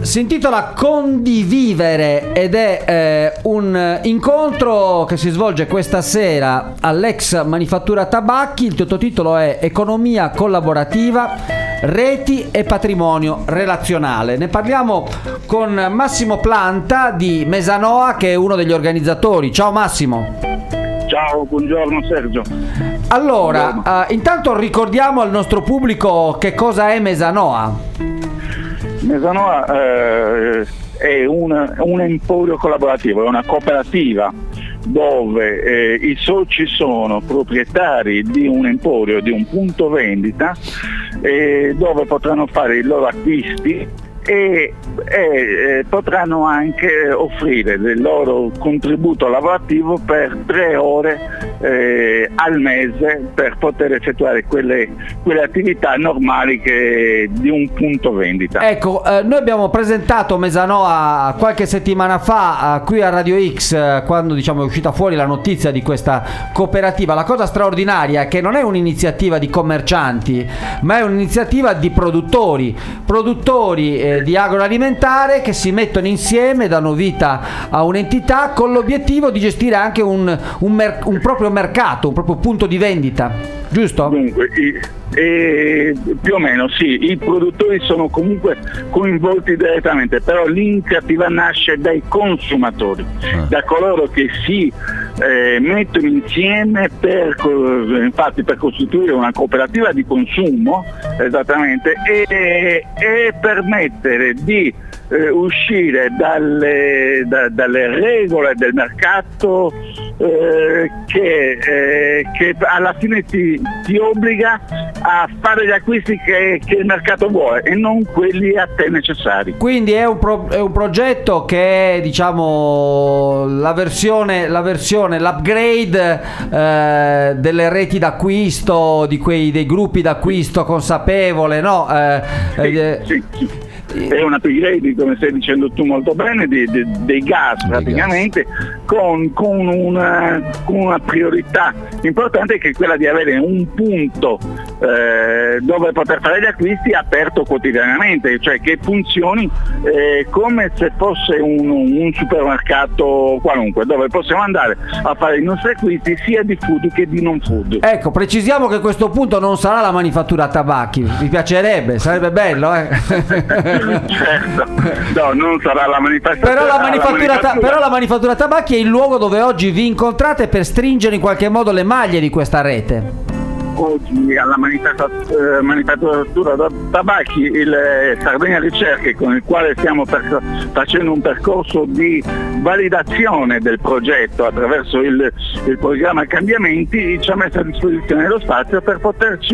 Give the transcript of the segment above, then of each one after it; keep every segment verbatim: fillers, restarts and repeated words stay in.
si intitola Condivivere ed è eh, un incontro che si svolge questa sera all'ex Manifattura Tabacchi. Il sottotitolo è Economia collaborativa, reti e patrimonio relazionale. Ne parliamo con Massimo Planta di Mesanoa, che è uno degli organizzatori. Ciao Massimo. Ciao, buongiorno Sergio. Allora, buongiorno. Uh, intanto ricordiamo al nostro pubblico che cosa è Mesanoa. Mesanoa eh, è un, un emporio collaborativo, è una cooperativa dove eh, i soci sono proprietari di un emporio, di un punto vendita, eh, dove potranno fare i loro acquisti e, e eh, potranno anche offrire del loro contributo lavorativo per tre ore eh, al mese per poter effettuare quelle, quelle attività normali che, di un punto vendita. Ecco, eh, noi abbiamo presentato Mesanoa qualche settimana fa eh, qui a Radio X, eh, quando diciamo è uscita fuori la notizia di questa cooperativa. La cosa straordinaria è che non è un'iniziativa di commercianti, ma è un'iniziativa di produttori, produttori eh, di agroalimentare che si mettono insieme, danno vita a un'entità con l'obiettivo di gestire anche un, un, mer- un proprio mercato, un proprio punto di vendita, giusto? Dunque, i, e, più o meno sì, i produttori sono comunque coinvolti direttamente, però l'iniziativa nasce dai consumatori, ah. da coloro che si eh, mettono insieme per, infatti, per costituire una cooperativa di consumo, esattamente, e, e permettere di eh, uscire dalle, da, dalle regole del mercato eh, che, eh, che alla fine ti, ti obbliga a fare gli acquisti che, che il mercato vuole e non quelli a te necessari. Quindi è un, pro, è un progetto che è, diciamo, la versione, la versione l'upgrade eh, delle reti d'acquisto, di quei dei gruppi d'acquisto consapevole, no? Eh, sì, eh, sì, sì. È un upgrade, come stai dicendo tu molto bene, di, di, dei gas praticamente, con, con, una, con una priorità importante che è quella di avere un punto eh, dove poter fare gli acquisti aperto quotidianamente, cioè che funzioni eh, come se fosse un, un supermercato qualunque, dove possiamo andare a fare i nostri acquisti sia di food che di non food. Ecco, precisiamo che a questo punto non sarà la Manifattura Tabacchi, mi piacerebbe, sarebbe bello, eh? Certo, no, non sarà la manifattura. Però la manifattura, la manifattura. Ta- però la manifattura Tabacchi è il luogo dove oggi vi incontrate per stringere in qualche modo le maglie di questa rete. Oggi alla manifattura, manifattura Tabacchi, il Sardegna Ricerche, con il quale stiamo per, facendo un percorso di validazione del progetto attraverso il, il programma Cambiamenti, ci ha messo a disposizione lo spazio per poterci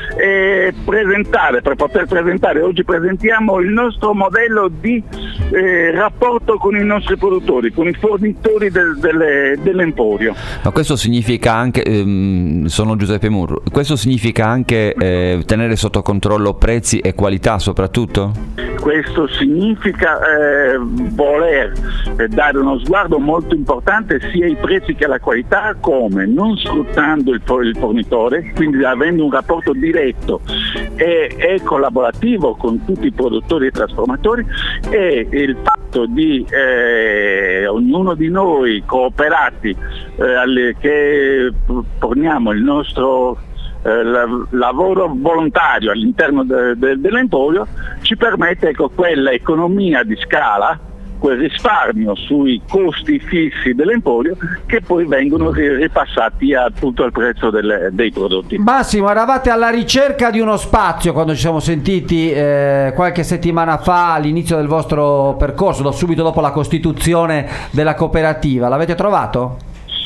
eh, presentare, per poter presentare. Oggi presentiamo il nostro modello di eh, rapporto con i nostri produttori, con i fornitori del, delle, dell'emporio. Ma questo significa anche, ehm, sono Giuseppe Murro, questo significa anche eh, tenere sotto controllo prezzi e qualità soprattutto? Questo significa eh, voler eh, dare uno sguardo molto importante sia ai prezzi che alla qualità, come non sfruttando il, il fornitore, quindi avendo un rapporto diretto e, e collaborativo con tutti i produttori e trasformatori, e il fatto di eh, ognuno di noi cooperati eh, alle, che forniamo il nostro Eh, lavoro volontario all'interno de, de, dell'emporio, ci permette, ecco, quella economia di scala, quel risparmio sui costi fissi dell'emporio che poi vengono ripassati a tutto il prezzo delle, dei prodotti. Massimo, eravate alla ricerca di uno spazio quando ci siamo sentiti eh, qualche settimana fa all'inizio del vostro percorso, da subito dopo la costituzione della cooperativa. L'avete trovato?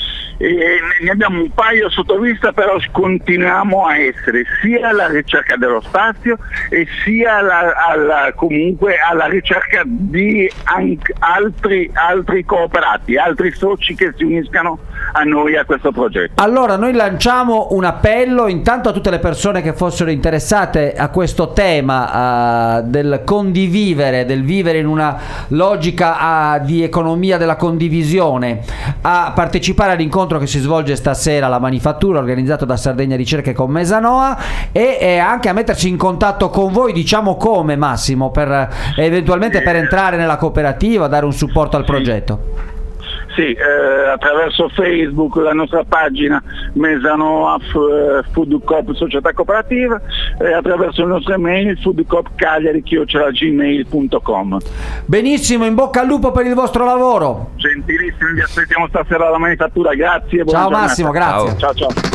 E ne abbiamo un paio sotto vista, però continuiamo a essere sia alla ricerca dello spazio e sia alla, alla, comunque alla ricerca di anche altri, altri cooperati, altri soci che si uniscano a noi, a questo progetto. Allora noi lanciamo un appello intanto a tutte le persone che fossero interessate a questo tema uh, del condividere, del vivere in una logica uh, di economia della condivisione, a partecipare all'incontro che si svolge stasera alla Manifattura, organizzato da Sardegna Ricerche con Mesanoa, e, e anche a metterci in contatto con voi. Diciamo come, Massimo, per eventualmente per entrare nella cooperativa, dare un supporto al progetto. Sì, eh, attraverso Facebook, la nostra pagina Mesanoa Food Coop Società Cooperativa, e attraverso le nostre mail foodcoopcagliari chiocciola gmail punto com. Benissimo, in bocca al lupo per il vostro lavoro. Gentilissimi, vi aspettiamo stasera alla Manifattura, grazie. Ciao Massimo, grazie. Ciao ciao.